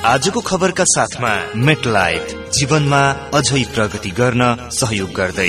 आजको खबरका साथमा मेटलाइफ जीवनमा अझै प्रगति गर्न सहयोग गर्दै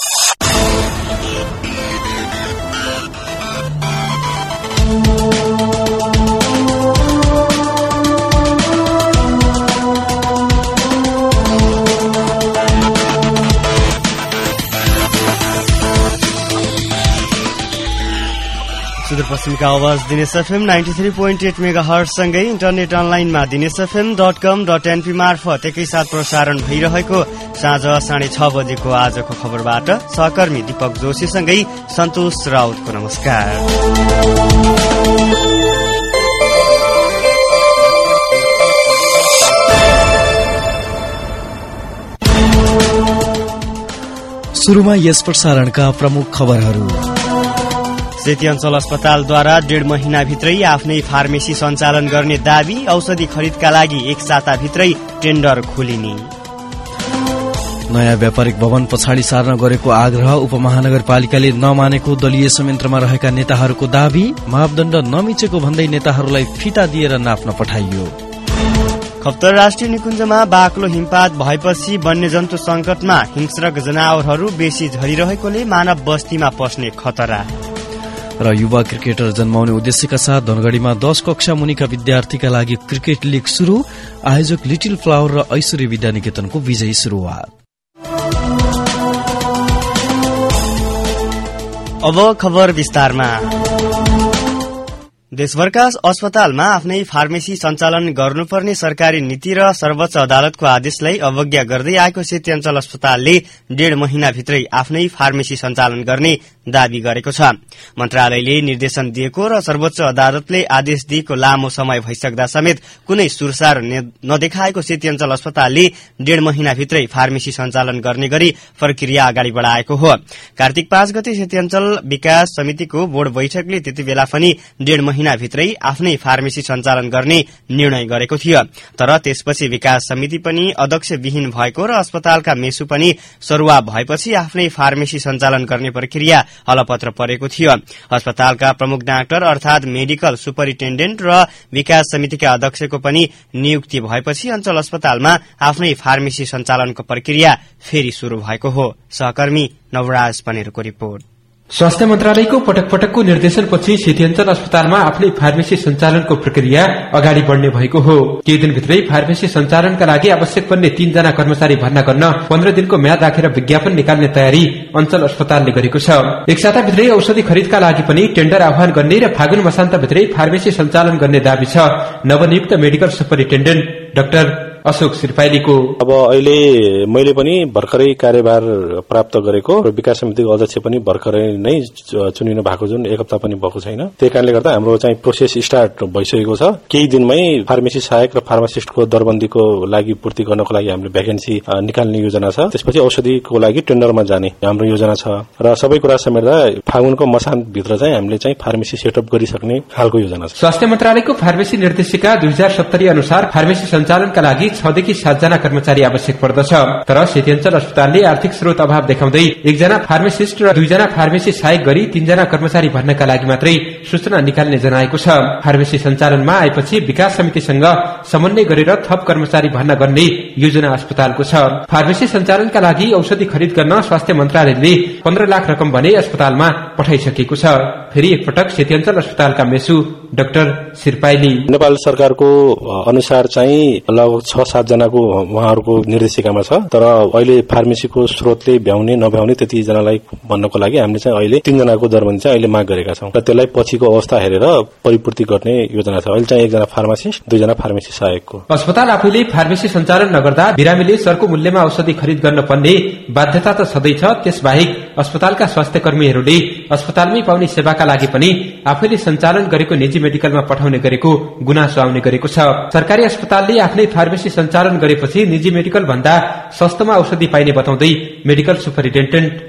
सुदूरपश्चिमका आवाज दिनेश एफएम 93.8 मेगाहर्ट्ज सँगै इन्टरनेट अनलाइनमा dineshfm.com.np मार्फत एकैसाथ प्रसारण भइरहेको साँझ 6:30 बजेको आजको खबरबाट सहकर्मी दीपक जोशी सँगै सन्तोष राउतको नमस्कार। सुरुमा यस प्रसारणका प्रमुख खबरहरू। सेती अञ्चल अस्पतालद्वारा 1.5 महिनाभित्रै आफ्नै फार्मेसी सञ्चालन गर्ने दावी, औषधि खरिदका लागि एक साताभित्रै टेन्डर खोलिने। नयाँ व्यापारिक भवन पछाडि सार्न गरेको आग्रह उपमहानगरपालिकाले नमानेको दलीय संयन्त्रमा रहेका नेताहरूको दावी, मापदण्ड नमिचेको भन्दै नेताहरूलाई फिता दिएर नाप्न पठाइयो। खप्तर राष्ट्रिय निकुञ्जमा बाक्लो हिमपात भएपछि वन्यजन्तु संकटमा हिंस्रक जनावरहरू बेसी झरिरहेकोले मानव बस्तीमा पस्ने खतरा। र युवा क्रिकेटर जन्माउने उद्देश्यका साथ धनगढ़ीमा 10 कक्षा मुनिका विद्यार्थीका लागि क्रिकेट लीग शुरू, आयोजक लिटिल फ्लावर र ऐश्वर्य विद्यानिकेतनको विजयी शुरूआत। अब खबर विस्तारमा। देशभरका अस्पतालमा आफ्नै फार्मेसी सञ्चालन गर्नुपर्ने सरकारी नीति र सर्वोच्च अदालतको आदेशलाई अवज्ञा गर्दै आएको सेती अञ्चल अस्पतालले 1.5 महिनाभित्रै आफ्नै फार्मेसी सञ्चालन गर्ने दावी गरेको छ। मन्त्रालयले निर्देशन दिएको र सर्वोच्च अदालतले आदेश दिएको लामो समय भइसक्दा समेत कुनै सुरसार नदेखाएको सेती अञ्चल अस्पतालले 1.5 महिनाभित्रै फार्मेसी सञ्चालन गर्ने गरी प्रक्रिया अगाडि बढाएको हो। कार्तिक 5 गते सेती अञ्चल विकास समितिको बोर्ड बैठकले त्यति बेला पनि 1.5 महिनाभित्रै आफ्नै फार्मेसी सञ्चालन गर्ने निर्णय गरेको थियो। तर त्यसपछि विकास समिति पनि अध्यक्षविहीन भएको र अस्पतालका मेसु पनि सरुवा भएपछि आफ्नै फार्मेसी सञ्चालन गर्ने प्रक्रिया हलपत्र परेको थियो। अस्पतालका प्रमुख डाक्टर अर्थात मेडिकल सुपरिन्टेन्डेन्ट र विकास समितिका अध्यक्षको पनि नियुक्ति भएपछि अञ्चल अस्पतालमा आफ्नै फार्मेसी सञ्चालनको प्रक्रिया फेरि शुरू भएको हो। सहकर्मी नवराज पनेरको रिपोर्ट। स्वास्थ्य मन्त्रालयको पटक पटकको निर्देशनपछि सेती अञ्चल अस्पतालमा आफ्नै फार्मेसी सञ्चालनको प्रक्रिया अगाडि बढ्ने भएको हो। केही दिनभित्रै फार्मेसी सञ्चालनका लागि आवश्यक पर्ने 3 जना कर्मचारी भर्ना गर्न 15 दिनको म्याद राखेर विज्ञापन निकाल्ने तयारी अञ्चल अस्पतालले गरेको छ। एक साताभित्रै औषधि खरिदका लागि पनि टेन्डर आह्वान गर्ने र फागुन मसान्तभित्रै फार्मेसी सञ्चालन गर्ने दावी छ नवनियुक्त मेडिकल सुपरिन्टेन्डेन्ट डाक्टर अशोक सिरपाइलीको। अब अहिले मैले पनि भर्खरै कार्यभार प्राप्त गरेको र विकास समितिको अध्यक्ष पनि भर्खरै नै चुनिनु भएको, जुन एक हप्ता पनि भएको छैन। त्यही कारणले गर्दा हाम्रो चाहिँ प्रोसेस स्टार्ट भइसकेको छ। केही दिनमै फार्मेसी सहायक र फार्मासिस्टको दरबन्दीको लागि पूर्ति गर्नको लागि हामीले भ्याकेन्सी निकाल्ने योजना छ। त्यसपछि औषधिको लागि टेन्डरमा जाने हाम्रो योजना छ र सबै कुरा समेट्दा फागुनको मसान्तभित्र चाहिँ हामीले चाहिँ फार्मेसी सेटअप गरिसक्ने खालको योजना छ। स्वास्थ्य मन्त्रालयको फार्मेसी निर्देशिका 2070 अनुसार फार्मेसी सञ्चालनका लागि 6 देखि 7 जना कर्मचारी आवश्यक पर्दछ। तर सेती अञ्चल अस्पतालले आर्थिक स्रोत अभाव देखाउँदै 1 जना फार्मासिस्ट र 2 जना फार्मेसी सहायक गरी 3 जना कर्मचारी भर्नका लागि मात्रै सूचना निकाल्ने जनाएको छ। फार्मेसी सञ्चालनमा आएपछि विकास समितिसँग समन्वय गरेर थप कर्मचारी भर्ना गर्ने योजना अस्पतालको छ। फार्मेसी सञ्चालनका लागि औषधि खरिद गर्न स्वास्थ्य मन्त्रालयले 15 लाख रकम भने अस्पतालमा पठाइसकेको छ। फेरि एकपटक सेती अञ्चल अस्पतालका मेसु डाक्टर सिरपाइली। नेपाल सरकारको अनुसार चाहिँ लगभग 6-7 जनाको उहाँहरूको निर्देशिकामा छ। तर अहिले फार्मेसीको स्रोतले भ्याउने नभ्याउने त्यति जनालाई भन्नको लागि हामीले चाहिँ अहिले 3 जनाको दरबन्दी चाहिँ अहिले माग गरेका छौं र त्यसलाई पछिको अवस्था हेरेर परिपूर्ति गर्ने योजना छ। अहिले चाहिँ 1 जना फार्मासिस्ट, 2 जना फार्मेसी सहायकको। अस्पताल आफैले फार्मेसी सञ्चालन नगर्दा बिरामीले सरको मूल्यमा औषधि खरिद गर्न पर्ने बाध्यता त सधैँ छ। त्यसबाहेक अस्पतालका स्वास्थ्य कर्मीहरूले अस्पतालमै पाउने सेवाका लागि पनि आफैले सञ्चालन गरेको निजी मेडिकलमा पठाउने गरेको गुनासो आउने गरेको छ। सरकारी अस्पतालले आफ्नै फार्मेसी सञ्चालन गरेपछि निजी मेडिकल भन्दा सस्तोमा औषधि पाइने बताउँदै मेडिकल सुपरिन्टेन्डेन्ट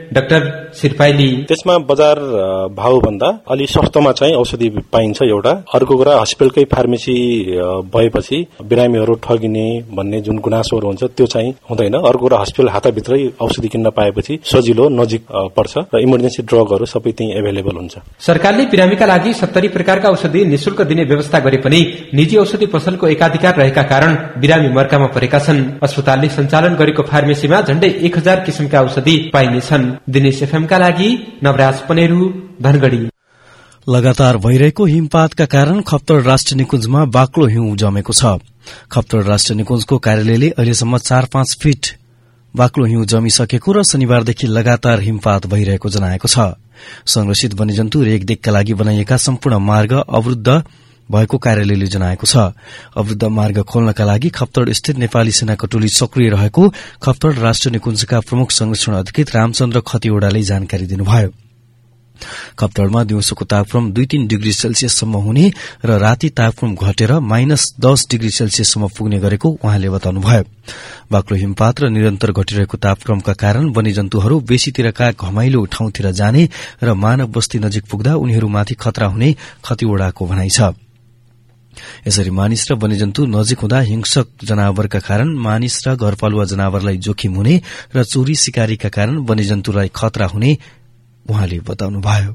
डाक्टर सिरपाइली। त्यसमा बजार भाव भन्दा अलि सस्तोमा चाहिँ औषधि पाइन्छ एउटा। अर्को कुरा हस्पिटलकै फार्मेसी भएपछि बिरामीहरू ठगिने भन्ने जुन गुनासोहरू हुन्छ त्यो चाहिँ हुँदैन। अर्को कुरा हस्पिटल हाताभित्रै औषधि किन्न पाएपछि सजिलो नजिक पर्छ र इमर्जेन्सी ड्रगहरू सबै त्यही एभाइलेबल हुन्छ। सरकारले बिरामीका लागि 70 प्रकारका औषधि निशुल्क दिने व्यवस्था गरे पनि निजी औषधि पसलको एकाधिकार रहेका कारण बिरामी मर्कामा परेका छन्। अस्पतालले सञ्चालन गरेको फार्मेसीमा झण्डै 1000 किसिमका औषधि पाइनेछन्। दिनेश एफएमका लागि नवराज पनेरू, धनगढ़ी। लगातार भइरहेको हिमपातका कारण खप्तर राष्ट्रिय निकुञ्जमा बाक्लो हिउँ जमेको छ। खप्तर राष्ट्रिय निकुञ्जको कार्यालयले अहिलेसम्म 4-5 फिट बाक्लो हिउँ जमिसकेको र शनिबारदेखि लगातार हिमपात भइरहेको जनाएको छ। संरक्षित वन्यजन्तु रेखदेखका लागि बनाइएका सम्पूर्ण मार्ग अवरूद्ध भएको कार्यालयले जनाएको छ। अवरूद्ध मार्ग खोल्नका लागि खप्तड स्थित नेपाली सेनाको टोली सक्रिय रहेको खप्तड राष्ट्रिय निकुञ्जका प्रमुख संरक्षण अधिकृत रामचन्द्र खतिवड़ाले जानकारी दिनुभयो। खप्तडमा दिउँसोको तापक्रम 2-3 डिग्री सेल्सियससम्म हुने र राति तापक्रम घटेर -10 डिग्री सेल्सियससम्म पुग्ने गरेको उहाँले बताउनुभयो। बाक्लो हिमपात र निरन्तर घटिरहेको तापक्रमका कारण वन्यजन्तुहरू बेसीतिरका घमाइलो ठाउँतिर जाने र मानव बस्ती नजिक पुग्दा उनीहरूमाथि खतरा हुने खतिवड़ाको भनाइ छ। यसरी मानिस र वन्यजन्तु नजिक हुँदा हिंसक जनावरका कारण मानिस र घरपालुवा जनावरलाई जोखिम हुने र चोरी सिकारीका कारण वन्यजन्तुलाई खतरा हुने उहाँले बताउनुभयो।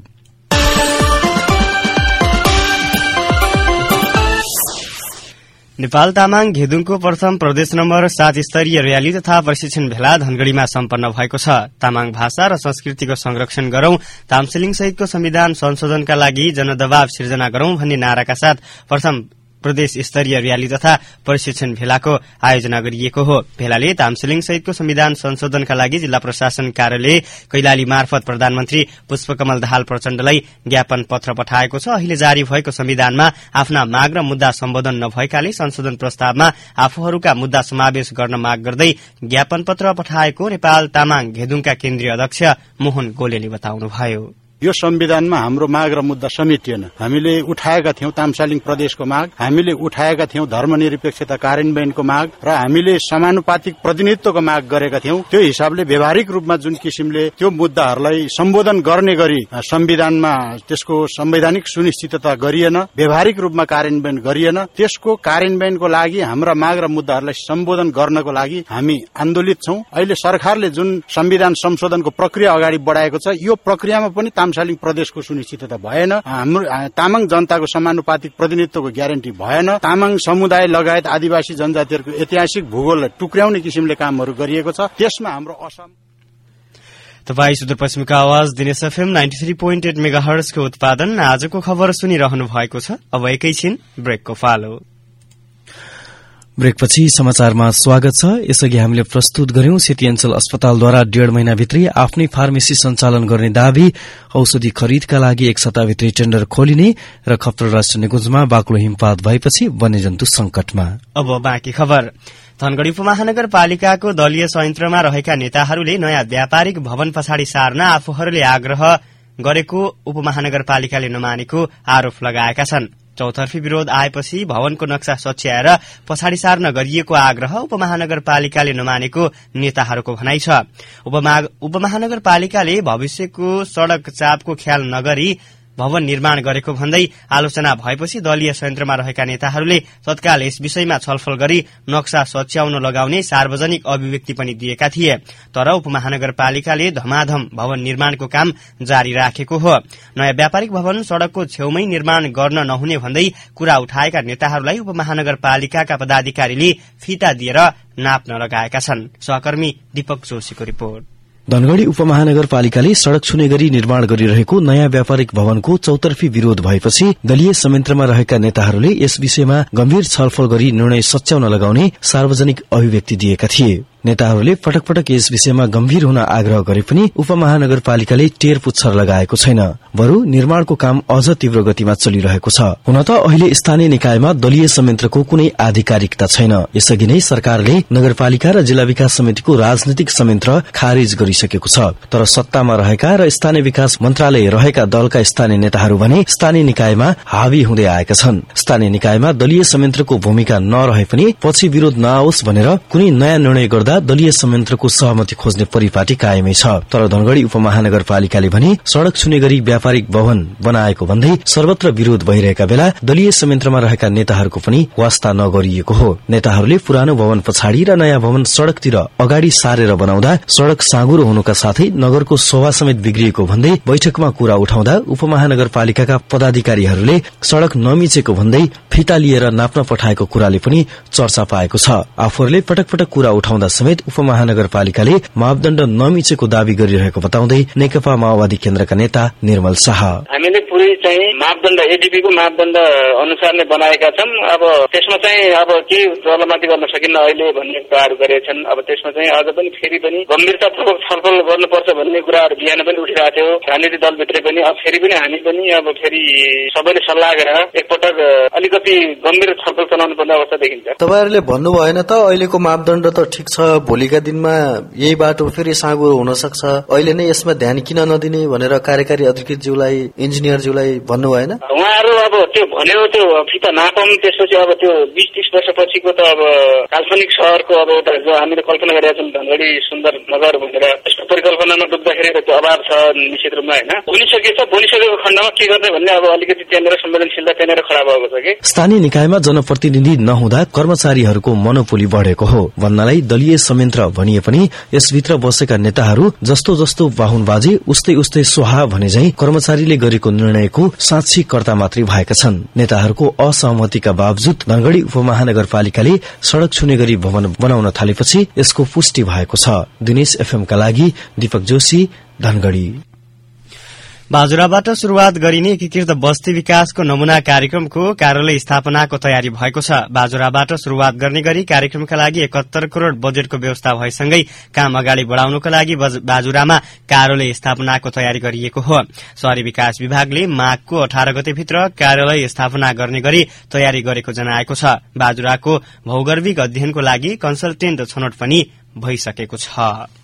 नेपाल तामाङ घेदुङको प्रथम प्रदेश नम्बर 7 स्तरीय र्याली तथा प्रशिक्षण भेला धनगढ़ीमा सम्पन्न भएको छ। तामाङ भाषा र संस्कृतिको संरक्षण गरौं, तामसिलिङ सहितको संविधान संशोधनका लागि जनदबाव सिर्जना गरौं भन्ने नाराका साथ प्रथम प्रदेश स्तरीय र्याली तथा प्रशिक्षण भेलाको आयोजना गरिएको हो। भेलाले तामसिलिङ सहितको संविधान संशोधनका लागि जिल्ला प्रशासन कार्यालय कैलाली मार्फत प्रधानमन्त्री पुष्पकमल दाहाल प्रचण्डलाई ज्ञापन पत्र पठाएको छ। अहिले जारी भएको संविधानमा आफ्ना माग र मुद्दा सम्बोधन नभएकाले संशोधन प्रस्तावमा आफूहरूका मुद्दा समावेश गर्न माग गर्दै ज्ञापन पत्र पठाएको नेपाल तामाङ घेदुङका केन्द्रीय अध्यक्ष मोहन गोलेले बताउनुभयो। यो संविधानमा हाम्रो माग र मुद्दा समेटिएन। हामीले उठाएका थियौं तामसालिङ प्रदेशको माग, हामीले उठाएका थियौं धर्मनिरपेक्षता कार्यान्वयनको माग र हामीले समानुपातिक प्रतिनिधित्वको माग गरेका थियौं। त्यो हिसाबले व्यावहारिक रूपमा जुन किसिमले त्यो मुद्दाहरूलाई सम्बोधन गर्ने गरी संविधानमा त्यसको संवैधानिक सुनिश्चितता गरिएन, व्यावहारिक रूपमा कार्यान्वयन गरिएन। त्यसको कार्यान्वयनको लागि हाम्रा माग र मुद्दाहरूलाई सम्बोधन गर्नको लागि हामी आन्दोलित छौं। अहिले सरकारले जुन संविधान संशोधनको प्रक्रिया अगाडि बढाएको छ, यो प्रक्रियामा पनि तामसालिङ प्रदेशको सुनिश्चितता भएन, हाम्रो तामाङ जनताको समानुपातिक प्रतिनिधित्वको ग्यारेन्टी भएन, तामाङ समुदाय लगायत आदिवासी जनजातिहरूको ऐतिहासिक भूगोललाई टुक्र्याउने किसिमले कामहरू गरिएको छ। त्यसमा हाम्रो असम। तपाई सुदूरपश्चिमका आवाज दिनेश एफएम 93.8 मेगाहर्जको उत्पादन आजको खबर सुनिरहनु भएको छ। अब एकैछिन ब्रेकको पालो। ब्रेकपछि समाचारमा स्वागत छ। यसअघि हामीले प्रस्तुत गर्यौं सेती अञ्चल अस्पतालद्वारा 1.5 महिनाभित्रै आफ्नै फार्मेसी सञ्चालन गर्ने दावी, औषधि खरिदका लागि 1 सप्ताहभित्रै टेण्डर खोलिने र खप्तर राष्ट्रिय निकुञ्जमा बाक्लो हिमपात भएपछि वन्यजन्तु संकटमा। अब बाँकी खबर। धनगढ़ी उपमहानगरपालिकाको दलीय संयन्त्रमा रहेका नेताहरूले नयाँ व्यापारिक भवन पछाडि सार्न आफूहरूले आग्रह गरेको उपमहानगरपालिकाले नमानेको आरोप लगाएका छन्। चौतर्फी विरोध आएपछि भवनको नक्सा सच्याएर पछाडि सार्न गरिएको आग्रह उपमहानगरपालिकाले नमानेको नेताहरूको भनाइ छ। उपमहानगरपालिकाले भविष्यको सड़क चापको ख्याल नगरी भवन निर्माण गरेको भन्दै आलोचना भएपछि दलीय संयन्त्रमा रहेका नेताहरूले तत्काल यस विषयमा छलफल गरी नक्सा सच्याउन लगाउने सार्वजनिक अभिव्यक्ति पनि दिएका थिए। तर उपमहानगरपालिकाले धमाधम भवन निर्माणको काम जारी राखेको हो। नयाँ व्यापारिक भवन सड़कको छेउमै निर्माण गर्न नहुने भन्दै कुरा उठाएका नेताहरूलाई उपमहानगरपालिकाका पदाधिकारीले फिता दिएर नाप्न लगाएका छन्। सहकर्मी दीपक जोशीको रिपोर्ट। धनगढ़ी उपमहानगरपालिकाले सड़क छुने गरी निर्माण गरिरहेको नयाँ व्यापारिक भवनको चौतर्फी विरोध भएपछि दलीय संयन्त्रमा रहेका नेताहरूले यस विषयमा गम्भीर छलफल गरी निर्णय सच्याउन लगाउने सार्वजनिक अभिव्यक्ति दिएका थिए। नेताहरूले पटक पटक यस विषयमा गम्भीर हुन आग्रह गरे पनि उपमहानगरपालिकाले टेर पुच्छर लगाएको छैन। बरु निर्माणको काम अझ तीव्र गतिमा चलिरहेको छ। हुन त अहिले स्थानीय निकायमा दलीय संयन्त्रको कुनै आधिकारिकता छैन। यसअघि नै सरकारले नगरपालिका र जिल्ला विकास समितिको राजनीतिक संयन्त्र खारिज गरिसकेको छ। तर सत्तामा रहेका र स्थानीय विकास मन्त्रालय रहेका दलका स्थानीय नेताहरू भने स्थानीय निकायमा हावी हुँदै आएका छन्। स्थानीय निकायमा दलीय संयन्त्रको भूमिका नरहे पनि पछि विरोध नआओस् भनेर कुनै नयाँ निर्णय गर्दा बनाउँदा दलीय संयन्त्रको सहमति खोज्ने परिपाटी कायमै छ। तर धनगढ़ी उपमहानगरपालिकाले भने सड़क छुने गरी व्यापारिक भवन बनाएको भन्दै सर्वत्र विरोध भइरहेका बेला दलीय संयन्त्रमा रहेका नेताहरूको पनि वास्ता नगरिएको हो। नेताहरूले पुरानो भवन पछाडि र नयाँ भवन सड़कतिर अगाडि सारेर बनाउँदा सड़क साँगुरो हुनुका साथै नगरको शोभा समेत बिग्रिएको भन्दै बैठकमा कुरा उठाउँदा उपमहानगरपालिकाका पदाधिकारीहरूले सड़क नमिचेको भन्दै फिता लिएर नाप्न पठाएको कुराले पनि चर्चा पाएको छ। आफूहरूले पटक पटक कुरा उठाउँदा समेत उपमहानगरपालिकाले मापदण्ड नमिचेको दावी गरिरहेको बताउँदै नेकपा माओवादी केन्द्रका नेता निर्मल शाह, हामीले पुरै चाहिँ मापदण्ड एडीपी को मापदण्ड अनुसार नै बनाएका छन्। अब त्यसमा चाहिँ अब के प्रलमाति गर्न सकिन्न अहिले भन्ने कुराहरू गरेछन्। अब त्यसमा चाहिँ अझ पनि फेरि पनि गम्भीरतापूर्वक छलफल गर्नुपर्छ भन्ने कुराहरू बिहान पनि उठिरहेको थियो राजनीतिक दलभित्रै पनि। अब फेरि पनि हामी पनि अब फेरि सबैले सल्लाह गरेर एकपटक अलिकति गम्भीर छलफल चलाउनु पर्ने अवस्था देखिन्छ। तपाईहरुले भन्नु भएन त अहिलेको मापदण्ड त ठिक छ, भोलिका दिनमा यही बाटो फेरि साँगुरो हुन सक्छ, अहिले नै यसमा ध्यान किन नदिने भनेर कार्यकारी अधिकृतज्यूलाई इन्जिनियरज्यूलाई भन्नु भएन? उहाँहरू अब त्यो भन्यो त्यो फिता नापम, त्यसपछि अब त्यो 20-30 वर्षपछिको त अब काल्पनिक शहरको अब एउटा जो हामीले कल्पना गरेका छौँ धनगढ़ी सुन्दर नगर भनेर त्यसको परिकल्पनामा डुब्दाखेरि त्यो अभाव छ निश्चित रूपमा होइन। बनिसकेको खण्डमा के गर्ने भन्ने अब अलिकति त्यहाँनिर संवेदनशीलता त्यहाँनिर खडा भएको छ कि स्थानीय निकायमा जनप्रतिनिधि नहुँदा कर्मचारीहरूको मनोपोली बढ़ेको हो भन्नलाई दलीय संयन्त्र भनिए पनि यसभित्र बसेका नेताहरू जस्तो जस्तो बाहुनबाजी उस्तै उस्तै सोहा भने झै कर्मचारीले गरेको निर्णयको साक्षी कर्ता मात्रै भएका छन्। नेताहरूको असहमतिका बावजुद धनगढ़ी उपमहानगरपालिकाले सड़क छुने गरी भवन बनाउन थालेपछि यसको पुष्टि भएको छ। दिनेश एफएम का लागि दीपक जोशी, धनगढ़ी। बाजुराबाट शुरूआत गरिने एकीकृत बस्ती विकासको नमूना कार्यक्रमको कार्यालय स्थापनाको तयारी भएको छ। बाजुराबाट शुरूआत गर्ने गरी कार्यक्रमका लागि 71 करोड़ बजेटको व्यवस्था भएसँगै काम अगाडि बढ़ाउनको लागि बाजुरामा कार्यालय स्थापनाको तयारी गरिएको हो। शहरी विकास विभागले माघको 18 गतेभित्र कार्यालय स्थापना गर्ने गरी तयारी गरेको जनाएको छ। बाजुराको भौगर्भिक अध्ययनको लागि कन्सल्टेन्ट छनौट पनि भइसकेको छ।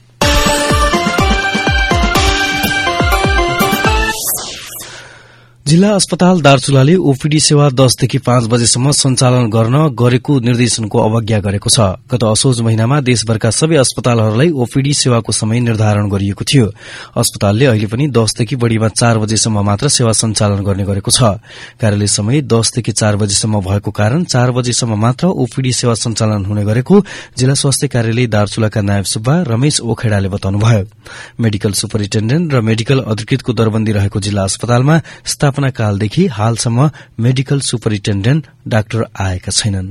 जिल्ला अस्पताल दार्चुलाले ओपीडी सेवा 10 देखि 5 बजेसम्म सञ्चालन गर्न गरेको निर्देशनको अवज्ञा गरेको छ। गत असोज महिनामा देशभरका सबै अस्पतालहरूलाई ओपीडी सेवाको समय निर्धारण गरिएको थियो। अस्पतालले अहिले पनि 10 देखि बढ़ीमा 4 बजेसम्म मात्र सेवा सञ्चालन गर्ने गरेको छ। कार्यालय समय 10 देखि 4 बजेसम्म भएको कारण 4 बजेसम्म मात्र ओपीडी सेवा सञ्चालन हुने गरेको जिल्ला स्वास्थ्य कार्यालय दार्चुलाका नायब सुब्बा रमेश ओखेडाले बताउनुभयो। मेडिकल सुपरिन्टेण्डेन्ट र मेडिकल अधिकृतको दरबन्दी रहेको जिल्ला अस्पतालमा स्थापना कालदेखि हालसम्म मेडिकल सुपरिन्टेण्डेन्ट डाक्टर आएका छैनन्।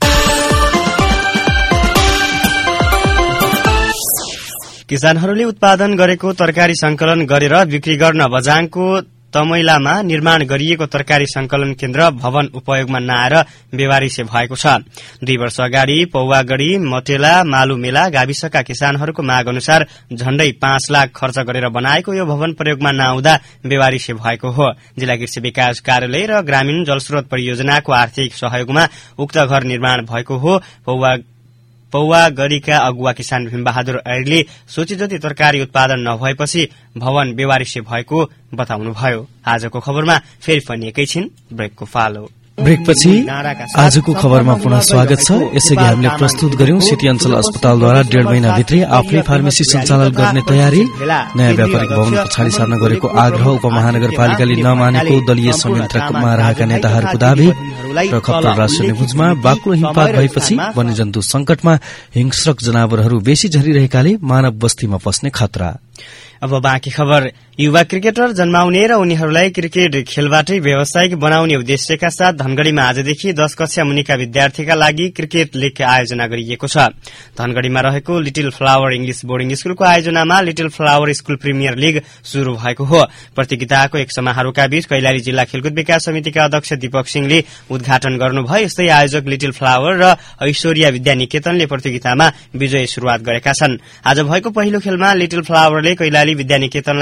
किसानहरूले उत्पादन गरेको तरकारी संकलन गरेर बिक्री गर्न बझाङको तमैलामा निर्माण गरिएको तरकारी संकलन केन्द्र भवन उपयोगमा नआएर बेवारिसे भएको छ। 2 वर्ष अगाडि पौवागढ़ी मटेला मालुमेला गाविसका किसानहरूको माग अनुसार झण्डै 5 लाख खर्च गरेर बनाएको यो भवन प्रयोगमा नआउँदा बेवारिसे भएको हो। जिल्ला कृषि विकास कार्यालय र ग्रामीण जलस्रोत परियोजनाको आर्थिक सहयोगमा उक्त घर निर्माण भएको हो। पौवागढ़ीका अगुवा किसान भीमबहादुर ऐरले सोचे जति तरकारी उत्पादन नभएपछि भवन बेवारिसे भएको बताउनुभयो। आजको खबरमा फेरि पनि एकैछिन ब्रेकको पालो। ब्रेकपछि आजको खबरमा पुनः स्वागत छ। यसअघि हामीले प्रस्तुत गर्यौं सिटी अञ्चल अस्पतालद्वारा 1.5 महिनाभित्रै आफूले फार्मेसी सञ्चालन गर्ने तयारी, नयाँ व्यापारिक भवन पछाडि सार्न गरेको आग्रह उपमहानगरपालिकाले नमानेको दलीय संयन्त्रमा रहेका नेताहरूको दावी र खप्तर राष्ट्रिय निकुञ्जमा बाक्लो हिमपात भएपछि वन्यजन्तु संकटमा हिंस्रक जनावरहरू बेसी झरिरहेकाले मानव बस्तीमा पस्ने खतरा। अब बाँकी खबर। युवा क्रिकेटर जन्माउने र उनीहरूलाई क्रिकेट खेलबाटै व्यावसायिक बनाउने उद्देश्यका साथ धनगढ़ीमा आजदेखि 10 कक्षा मुनिका विद्यार्थीका लागि क्रिकेट लीग आयोजना गरिएको छ। धनगढ़ीमा रहेको लिटिल फ्लावर इंग्लिश बोर्डिङ स्कूलको आयोजनामा little flower school premier league शुरू भएको हो। प्रतियोगिताको एक समारोहका बीच कैलाली जिल्ला खेलकुद विकास समितिका अध्यक्ष दीपक सिंहले उद्घाटन गर्नुभयो। यस्तै आयोजक लिटिल फ्लावर र ऐश्वर्या विद्यानिकेतनले प्रतियोगितामा विजय शुरूआत गरेका छन्। आज भएको पहिलो खेलमा लिटिल फ्लावरले कैलाली विद्यानिकेतनलाई 65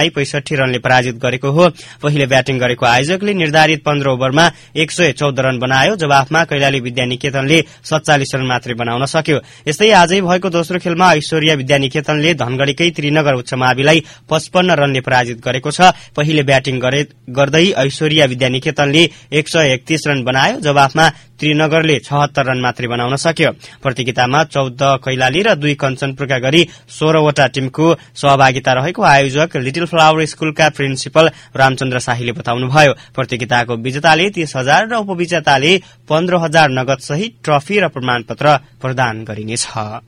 61 रनले पराजित गरेको हो। पहिले ब्याटिङ गरेको आयोजकले निर्धारित 15 ओभरमा 114 रन बनायो। जवाफमा कैलाली विद्यानिकेतनले 47 रन मात्रै बनाउन सक्यो। यस्तै आजै भएको दोस्रो खेलमा ऐश्वर्या विद्यानिकेतनले धनगढ़ीकै त्रिनगर उच्च माविलाई 55 रनले पराजित गरेको छ। पहिले ब्याटिङ गर्दै ऐश्वर्या विद्यानिकेतनले 131 रन बनायो। जवाफमा त्रिनगरले 76 रन मात्रै बनाउन सक्यो। प्रतियोगितामा 14 कैलाली र 2 कञ्चनपुरका गरी 16 वटा टीमको सहभागिता रहेको आयोजक लिटिल फ्लावर स्कूलका प्रिन्सिपल रामचन्द्र शाहीले बताउनुभयो। प्रतियोगिताको विजेताले 30,000 र उपविजेताले 15,000 नगद सहित ट्रफी र प्रमाणपत्र प्रदान गरिनेछ।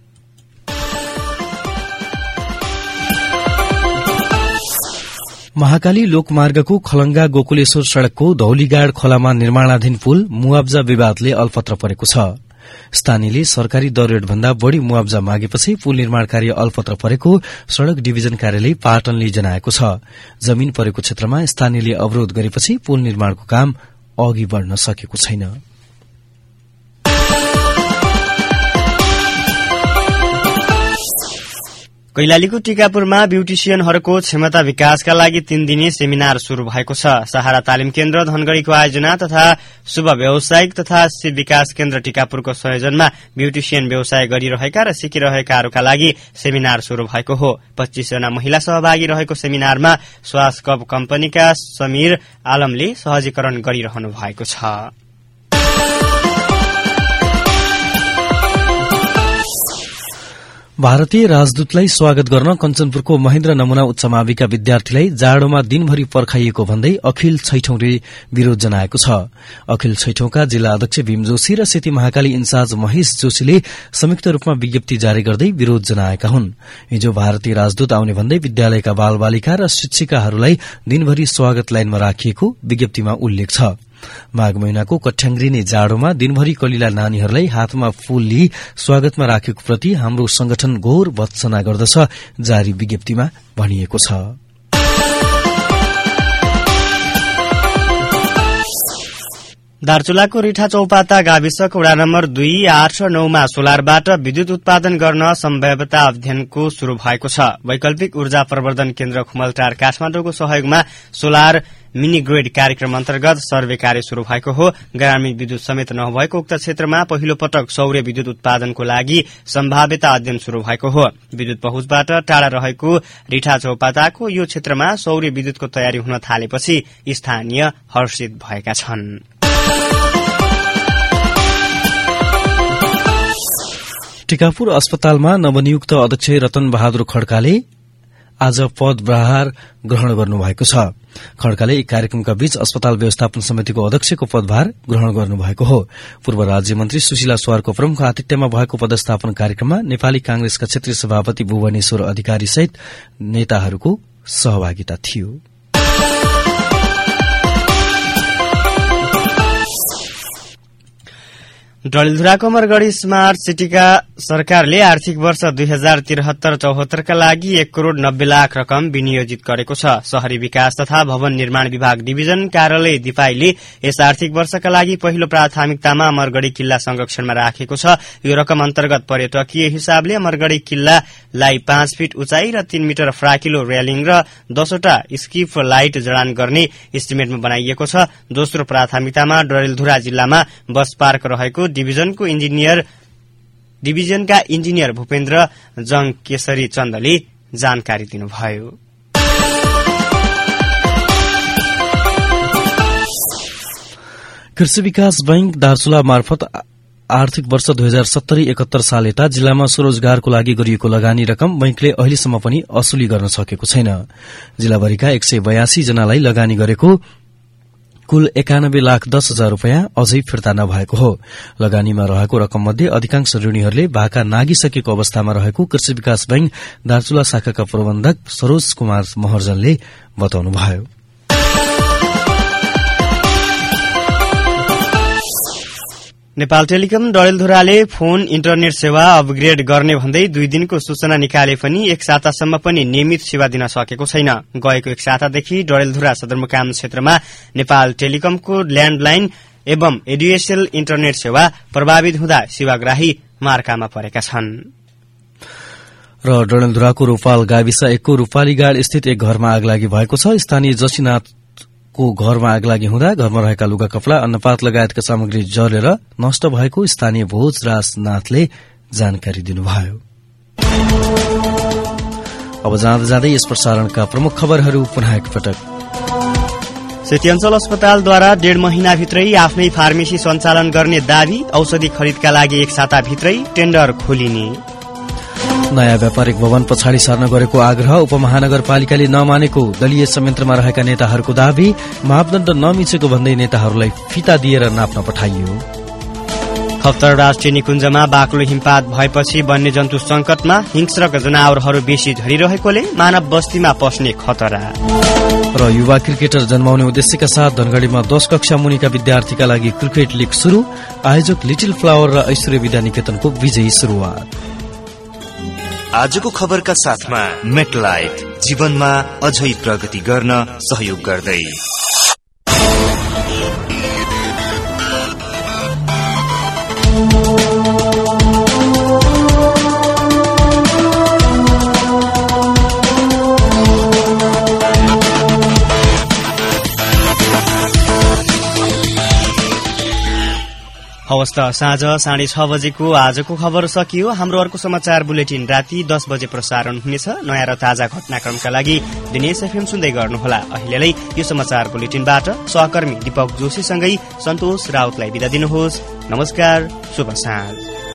महाकाली लोकमार्गको खलंगा गोकुलेश्वर सड़कको धौलीगाड़ खोलामा निर्माणाधीन पुल मुआब्जा विवादले अलपत्र परेको छ। स्थानीयले सरकारी दर रेट भन्दा बढ़ी मुआब्जा मागेपछि पुल निर्माण कार्य अलपत्र परेको सड़क डिभिजन कार्यालय पाटनले जनाएको छ। जमीन परेको क्षेत्रमा स्थानीयले अवरोध गरेपछि पुल निर्माणको काम अघि बढ़न सकेको छैन। कैलालीको टीकापुरमा ब्युटिशियनहरूको क्षमता विकासका लागि 3 दिने सेमिनार शुरू भएको छ। सहारा तालिम केन्द्र धनगढ़ीको आयोजना तथा शुभ व्यावसायिक तथा शिव विकास केन्द्र टीकापुरको संयोजनमा ब्युटिशियन व्यवसाय गरिरहेका र सिकिरहेकाहरूका लागि सेमिनार शुरू भएको हो। 25 जना महिला सहभागी रहेको सेमिनारमा स्वास कप कम्पनीका समीर आलमले सहजीकरण गरिरहनु भएको छ। भारतीय राजदूतलाई स्वागत गर्न कञ्चनपुरको महेन्द्र नमुना उच्च माविका विद्यार्थीलाई जाडोमा दिनभरि पर्खाइएको भन्दै अखिल छैठौंले विरोध जनाएको छ। अखिल छैठौंका जिल्ला अध्यक्ष भीम जोशी र सेती महाकाली इन्चार्ज महेश जोशीले संयुक्त रूपमा विज्ञप्ति जारी गर्दै विरोध जनाएका हुन्। हिजो भारतीय राजदूत आउने भन्दै विद्यालयका बालबालिका र शिक्षिकाहरूलाई दिनभरि स्वागत लाइनमा राखिएको विज्ञप्तिमा उल्लेख छ। माघ महिनाको कठ्याङ्ग्रिने जाडोमा दिनभरि कलिला नानीहरूलाई हातमा फूल लिई स्वागतमा राखेको प्रति हाम्रो संगठन घोर भत्सना गर्दछ, जारी विज्ञप्तिमा भनिएको छ। दार्चुलाको रिठा चौपाता गाविसको वडा नम्बर 2, 8 र 9 मा सोलरबाट विद्युत उत्पादन गर्न सम्भाव्यता अध्ययनको शुरू भएको छ। वैकल्पिक ऊर्जा प्रवर्धन केन्द्र खुमलटार काठमाडौँको सहयोगमा सोलर मिनी ग्रिड कार्यक्रम अन्तर्गत सर्वे कार्य शुरू भएको हो। ग्रामीण विद्युत समेत नभएको उक्त क्षेत्रमा पहिलो पटक सौर्य विद्युत उत्पादनको लागि सम्भाव्यता अध्ययन शुरू भएको हो। विद्युत पहुँचबाट टाढा रहेको रिठा चौपाताको यो क्षेत्रमा सौर्य विद्युतको तयारी हुन थालेपछि स्थानीय हर्षित भएका छन्। टीकापुर अस्पतालमा नवनियुक्त अध्यक्ष रतन बहादुर खड्काले आज पदभार ग्रहण गर्नुभएको छ। खड्काले एक कार्यक्रमका बीच अस्पताल व्यवस्थापन समितिको अध्यक्षको पदभार ग्रहण गर्नुभएको हो। पूर्व राज्य मन्त्री सुशीला स्वारको प्रमुख आतिथ्यमा भएको पदस्थापन कार्यक्रममा नेपाली कांग्रेसका क्षेत्रीय सभापति भुवनेश्वर अधिकारी सहित नेताहरूको सहभागिता थियो। डडेलधुराको अमरगढ़ी स्मार्ट सिटीका सरकारले आर्थिक वर्ष 2073-74 का लागि 1 करोड़ 90 लाख रकम विनियोजित गरेको छ। शहरी विकास तथा भवन निर्माण विभाग डिभिजन कार्यालय दिपाईले यस आर्थिक वर्षका लागि पहिलो प्राथमिकतामा अमरगढ़ी किल्ला संरक्षणमा राखेको छ। यो रकम अन्तर्गत पर्यटकीय हिसाबले अमरगढ़ी किल्लालाई 5 फिट उचाइ र 3 मिटर फ्राकिलो रेलिङ र 10 वटा स्किप लाइट जडान गर्ने इस्टिमेटमा बनाइएको छ। दोस्रो प्राथमिकतामा डडेलधुरा जिल्लामा बस पार्क रहेको डिभिजनका इन्जिनियर भूपेन्द्र जङ केशरी चन्दले जानकारी दिनुभयो। कृषि विकास बैंक दार्चुला मार्फत आर्थिक वर्ष 2070-71 साल यता जिल्लामा स्वरोजगारको लागि गरिएको लगानी रकम बैंकले अहिलेसम्म पनि असुली गर्न सकेको छैन। जिल्लाभरिका 182 जनालाई लगानी गरेको कुल 91,10,000 रूपियाँ अझै फिर्ता नभएको हो। लगानीमा रहेको रकम मध्ये अधिकांश ऋणीहरूले भाका नागिसकेको अवस्थामा रहेको कृषि विकास बैंक दार्चुला शाखाका प्रबन्धक सरोज कुमार महर्जनले बताउनुभयो। नेपाल टेलिकम डडेलधुराले फोन इन्टरनेट सेवा अपग्रेड गर्ने भन्दै 2 दिनको सूचना निकाले पनि एक सातासम्म पनि नियमित सेवा दिन सकेको छैन। गएको एक सातादेखि डडेलधुरा सदरमुकाम क्षेत्रमा नेपाल टेलिकमको ल्याण्डलाइन एवं एडुएसएल इन्टरनेट सेवा प्रभावित हुँदा सेवाग्राही मार्कामा परेका छन्। र डडेलधुराको रूपाल गाविस 1 को रूपालीगाड स्थित एक घरमा आगलागी भएको छ। स्थानीय जसीनाथको घरमा आगलागी हुँदा घरमा रहेका लुगा कपडा अन्नपात लगायतका सामग्री जलेर नष्ट भएको स्थानीय भोजराजनाथले जानकारी दिनुभयो। अब जाँदा जाँदै यस प्रसारणका प्रमुख खबरहरू पुनः एकपटक। सेती अञ्चल अस्पतालद्वारा 1.5 महिनाभित्रै आफ्नै फार्मेसी सञ्चालन गर्ने दावी। औषधि खरिदका लागि 1 साताभित्रै टेन्डर खोलिने। नयाँ व्यापारिक भवन पछाडि सार्न गरेको आग्रह उपमहानगरपालिकाले नमानेको दलीय संयन्त्रमा रहेका नेताहरूको दावी। मापदण्ड नमिचेको भन्दै नेताहरूलाई फिता दिएर नाप्न पठाइयो। खप्तर राष्ट्रिय निकुञ्जमा बाक्लो हिमपात भएपछि वन्यजन्तु संकटमा। हिंस्रक जनावरहरू बेसी झरिरहेकोले मानव बस्तीमा पस्ने खतरा। र युवा क्रिकेटर जन्माउने उद्देश्यका साथ धनगढ़ीमा 10 कक्षा मुनिका विद्यार्थीका लागि क्रिकेट लीग शुरू। आयोजक लिटिल फ्लावर र ऐश्वर्य विद्यानिकेतनको विजयी शुरूआत। आजको खबरका साथमा मेटलाइट जीवनमा अझै प्रगति गर्न सहयोग गर्दै। हवस् त साँझ 6:30 बजेको आजको खबर सकियो। हाम्रो अर्को समाचार बुलेटिन राति 10 बजे प्रसारण हुनेछ। नयाँ र ताजा घटनाक्रमका लागि दिनेश एफएम सुन्दै गर्नुहोला। अहिलेलाई यो समाचार बुलेटिनबाट सहकर्मी दीपक जोशीसँगै सन्तोष राउतलाई बिदा दिनुहोस्। नमस्कार, शुभ साँझ।